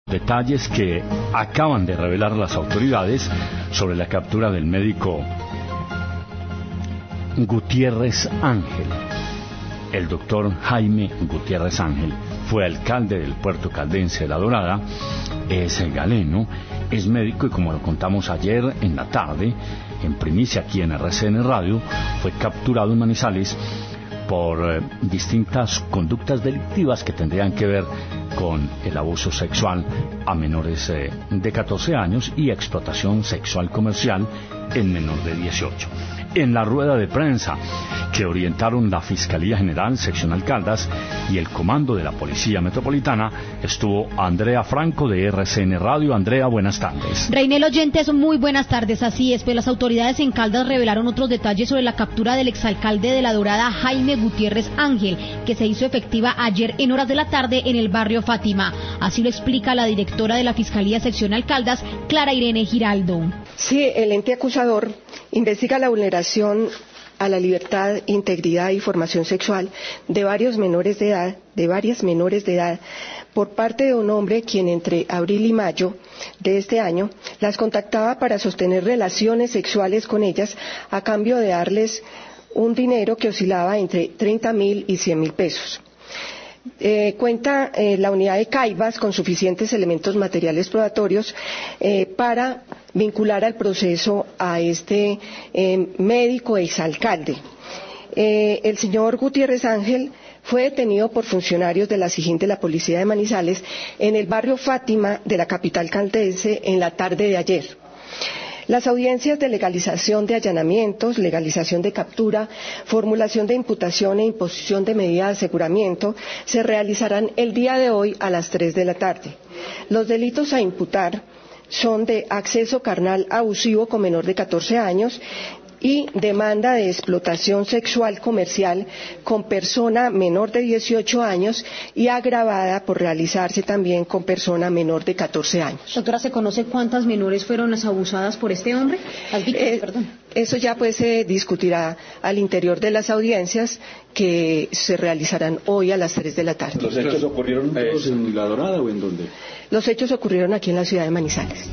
Detalles que acaban de revelar las autoridades sobre la captura del médico Gutiérrez Ángel. El doctor Jaime Gutiérrez Ángel fue alcalde del puerto caldense de La Dorada, es galeno, es médico y, como lo contamos ayer en la tarde, en primicia aquí en RCN Radio, fue capturado en Manizales por distintas conductas delictivas que tendrían que ver con el abuso sexual a menores de 14 años y explotación sexual comercial en menor de 18. En la rueda de prensa que orientaron la Fiscalía General Seccional Caldas y el Comando de la Policía Metropolitana estuvo Andrea Franco de RCN Radio. Andrea, buenas tardes. Reinel oyentes, muy buenas tardes. Así es, pues las autoridades en Caldas revelaron otros detalles sobre la captura del exalcalde de La Dorada, Jaime Gutiérrez Ángel, que se hizo efectiva ayer en horas de la tarde en el barrio Fátima. Así lo explica la directora de la Fiscalía Seccional Caldas, Clara Irene Giraldo. Sí, el ente acusador investiga la vulneración a la libertad, integridad y formación sexual de varias menores de edad por parte de un hombre quien entre abril y mayo de este año las contactaba para sostener relaciones sexuales con ellas a cambio de darles un dinero que oscilaba entre 30.000 y 100.000 pesos. Cuenta la unidad de Caibas con suficientes elementos materiales probatorios para vincular al proceso a este médico exalcalde. El señor Gutiérrez Ángel fue detenido por funcionarios de la SIJIN de la Policía de Manizales en el barrio Fátima de la capital caldense en la tarde de ayer. Las audiencias de legalización de allanamientos, legalización de captura, formulación de imputación e imposición de medida de aseguramiento se realizarán el día de hoy a las 3 de la tarde. Los delitos a imputar son de acceso carnal abusivo con menor de 14 años y demanda de explotación sexual comercial con persona menor de 18 años y agravada por realizarse también con persona menor de 14 años. Doctora, ¿se conoce cuántas menores fueron las abusadas por este hombre? Las víctimas, perdón. Eso ya pues se discutirá al interior de las audiencias que se realizarán hoy a las 3 de la tarde. ¿Los hechos ocurrieron todos en La Dorada o en dónde? Los hechos ocurrieron aquí en la ciudad de Manizales.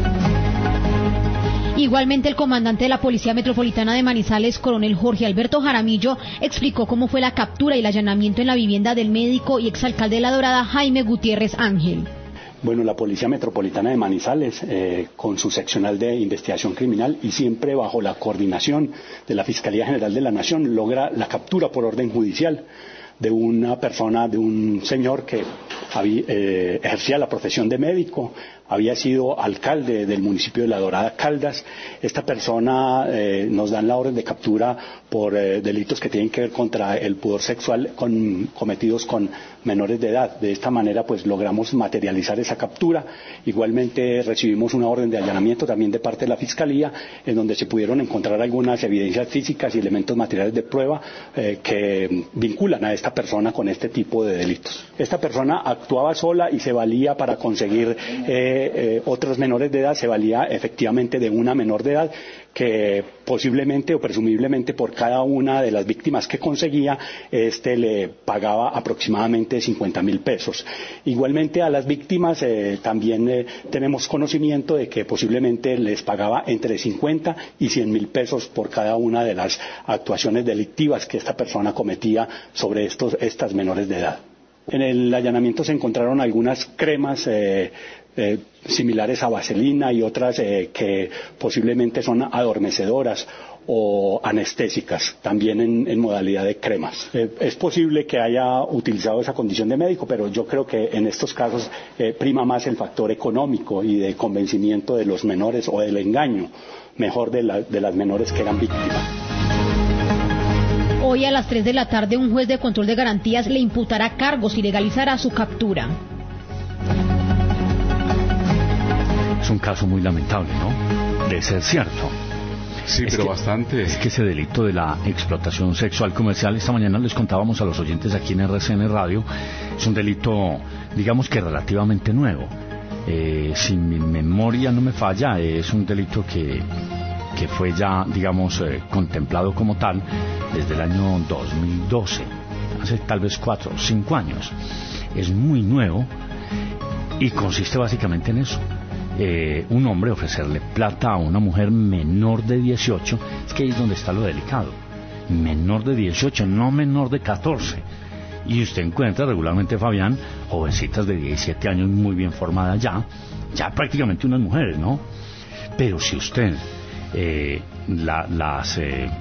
Igualmente, el comandante de la Policía Metropolitana de Manizales, coronel Jorge Alberto Jaramillo, explicó cómo fue la captura y el allanamiento en la vivienda del médico y exalcalde de La Dorada, Jaime Gutiérrez Ángel. Bueno, la Policía Metropolitana de Manizales, con su seccional de investigación criminal y siempre bajo la coordinación de la Fiscalía General de la Nación, logra la captura por orden judicial de una persona, de un señor que ejercía la profesión de médico, había sido alcalde del municipio de La Dorada, Caldas. Esta persona nos dan la orden de captura por delitos que tienen que ver contra el pudor sexual cometidos con menores de edad. De esta manera pues logramos materializar esa captura. Igualmente recibimos una orden de allanamiento también de parte de la Fiscalía, en donde se pudieron encontrar algunas evidencias físicas y elementos materiales de prueba que vinculan a esta persona con este tipo de delitos. Esta persona actuaba sola y se valía para conseguir otros menores de edad, se valía efectivamente de una menor de edad que posiblemente o presumiblemente por cada una de las víctimas que conseguía, le pagaba aproximadamente 50.000 pesos. Igualmente a las víctimas también tenemos conocimiento de que posiblemente les pagaba entre 50 y 100.000 pesos por cada una de las actuaciones delictivas que esta persona cometía sobre estas menores de edad. En el allanamiento se encontraron algunas cremas similares a vaselina y otras que posiblemente son adormecedoras o anestésicas, también en modalidad de cremas. Es posible que haya utilizado esa condición de médico, pero yo creo que en estos casos prima más el factor económico y de convencimiento de los menores o del engaño, mejor de las menores que eran víctimas. Hoy a las 3 de la tarde un juez de control de garantías le imputará cargos y legalizará su captura. Es un caso muy lamentable, ¿no? De ser cierto. Sí, pero bastante. Es que ese delito de la explotación sexual comercial, esta mañana les contábamos a los oyentes aquí en RCN Radio, es un delito, digamos que relativamente nuevo. Si mi memoria no me falla, es un delito que fue ya, digamos, contemplado como tal desde el año 2012, hace tal vez 4 o 5 años. Es muy nuevo Y consiste básicamente en eso. Un hombre ofrecerle plata a una mujer menor de 18, es que ahí es donde está lo delicado. Menor de 18, no menor de 14. Y usted encuentra regularmente, Fabián, jovencitas de 17 años muy bien formadas ya prácticamente unas mujeres, ¿no? Pero si usted las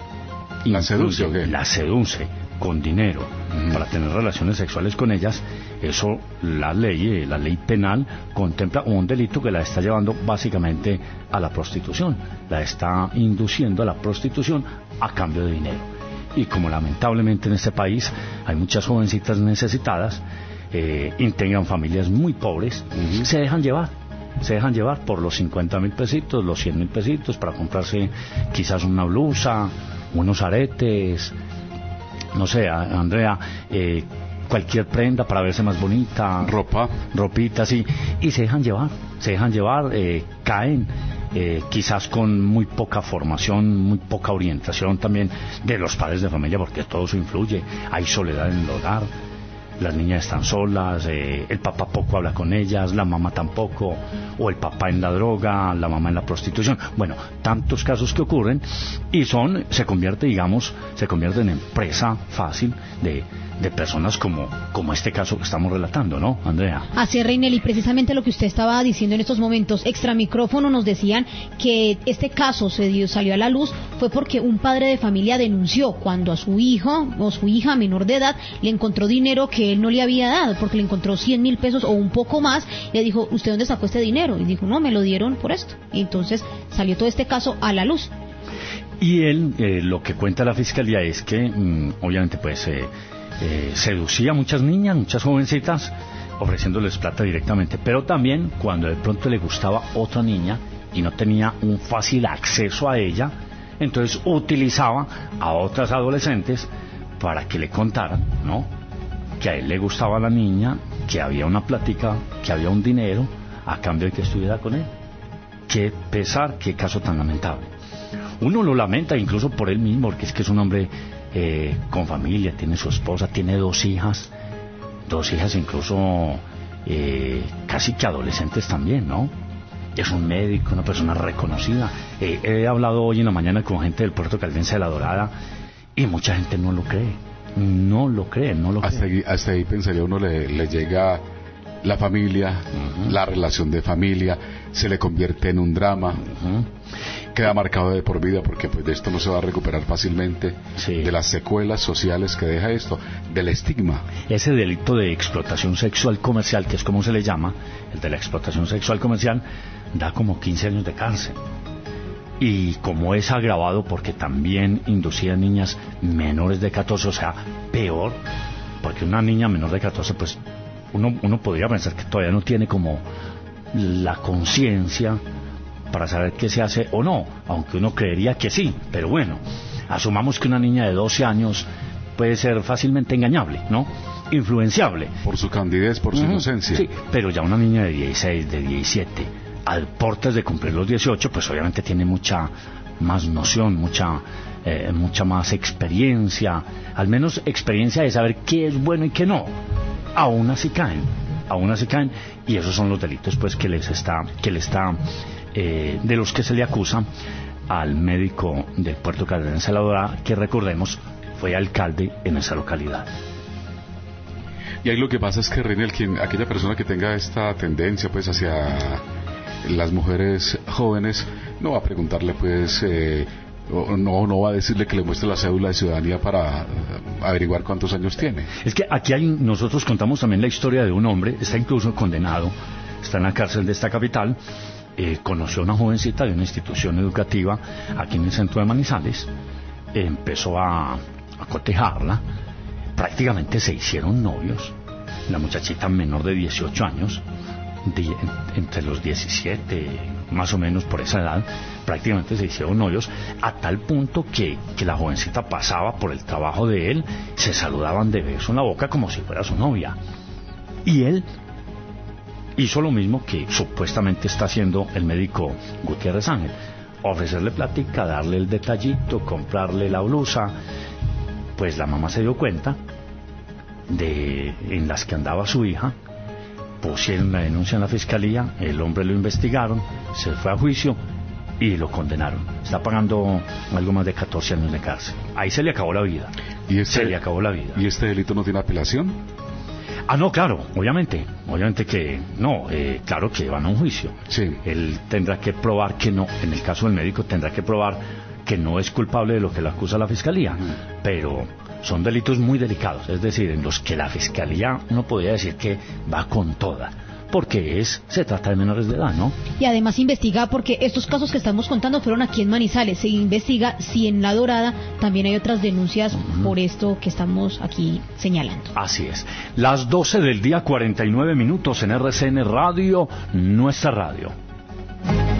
seduce con dinero para tener relaciones sexuales con ellas, eso la ley penal contempla un delito que la está llevando básicamente a la prostitución, la está induciendo a la prostitución a cambio de dinero. Y como lamentablemente en este país hay muchas jovencitas necesitadas, integran familias muy pobres, se dejan llevar por los 50.000 pesitos, los 100.000 pesitos para comprarse quizás una blusa, unos aretes, no sé, Andrea, cualquier prenda para verse más bonita, ropita, sí, y se dejan llevar, caen quizás con muy poca formación, muy poca orientación también de los padres de familia, porque todo eso influye. Hay soledad en el hogar, las niñas están solas, el papá poco habla con ellas, la mamá tampoco, o el papá en la droga, la mamá en la prostitución. Bueno, tantos casos que ocurren y se convierten en presa fácil de personas como este caso que estamos relatando, ¿no, Andrea? Así es, Reinel, y precisamente lo que usted estaba diciendo en estos momentos, extra micrófono nos decían que este caso salió a la luz fue porque un padre de familia denunció cuando a su hijo o su hija menor de edad le encontró dinero que él no le había dado, porque le encontró 100.000 pesos o un poco más, y le dijo, ¿usted dónde sacó este dinero? Y dijo, no, me lo dieron por esto. Y entonces salió todo este caso a la luz. Y él, lo que cuenta la fiscalía es que, obviamente, pues, seducía a muchas niñas, muchas jovencitas, ofreciéndoles plata directamente, pero también cuando de pronto le gustaba otra niña y no tenía un fácil acceso a ella, entonces utilizaba a otras adolescentes para que le contaran, ¿no?, que a él le gustaba la niña, que había una plática, que había un dinero a cambio de que estuviera con él. Qué pesar, qué caso tan lamentable. Uno lo lamenta incluso por él mismo, porque es que es un hombre con familia, tiene su esposa, tiene dos hijas incluso casi que adolescentes también, ¿no? Es un médico, una persona reconocida. He hablado hoy en la mañana con gente del puerto caldense de La Dorada y mucha gente no lo cree. Hasta ahí pensaría uno, le llega la familia, la relación de familia, se le convierte en un drama, queda marcado de por vida, porque pues de esto no se va a recuperar fácilmente, de las secuelas sociales que deja esto, del estigma. Ese delito de explotación sexual comercial, que es como se le llama, el de la explotación sexual comercial, da como 15 años de cárcel. Y como es agravado porque también inducía a niñas menores de 14, o sea, peor, porque una niña menor de 14, pues uno podría pensar que todavía no tiene como la conciencia para saber qué se hace o no, aunque uno creería que sí, pero bueno, asumamos que una niña de 12 años puede ser fácilmente engañable, ¿no?, influenciable. Por su candidez, por su inocencia. Sí, pero ya una niña de 16, de 17, al portes de cumplir los 18, pues obviamente tiene mucha más noción, mucha más experiencia, al menos experiencia de saber qué es bueno y qué no. Aún así caen, y esos son los delitos pues que le está de los que se le acusa al médico del puerto caldense de La Dorada, que recordemos fue alcalde en esa localidad. Y ahí lo que pasa es que, Reinel, aquella persona que tenga esta tendencia pues hacia las mujeres jóvenes, no va a preguntarle pues no va a decirle que le muestre la cédula de ciudadanía para averiguar cuántos años tiene. Es que aquí nosotros contamos también la historia de un hombre, está incluso condenado, está en la cárcel de esta capital. Conoció a una jovencita de una institución educativa aquí en el centro de Manizales, empezó a cotejarla, prácticamente se hicieron novios. La muchachita menor de 18 años, entre los 17, más o menos por esa edad, prácticamente se hicieron novios, a tal punto que la jovencita pasaba por el trabajo de él, se saludaban de beso en la boca como si fuera su novia. Y él hizo lo mismo que supuestamente está haciendo el médico Gutiérrez Ángel: ofrecerle plática, darle el detallito, comprarle la blusa. Pues la mamá se dio cuenta en las que andaba su hija, pusieron la denuncia en la fiscalía, el hombre lo investigaron, se fue a juicio y lo condenaron. Está pagando algo más de 14 años de cárcel. Ahí se le acabó la vida. Se le acabó la vida. ¿Y este delito no tiene apelación? No, claro, obviamente que no, claro que van a un juicio. Sí. Él tendrá que probar que no, en el caso del médico tendrá que probar que no es culpable de lo que le acusa la fiscalía, pero son delitos muy delicados, es decir, en los que la fiscalía no podría decir que va con toda, porque se trata de menores de edad, ¿no? Y además investiga, porque estos casos que estamos contando fueron aquí en Manizales, se investiga si en La Dorada también hay otras denuncias por esto que estamos aquí señalando. Así es. Las 12 del día, 49 minutos en RCN Radio, nuestra radio.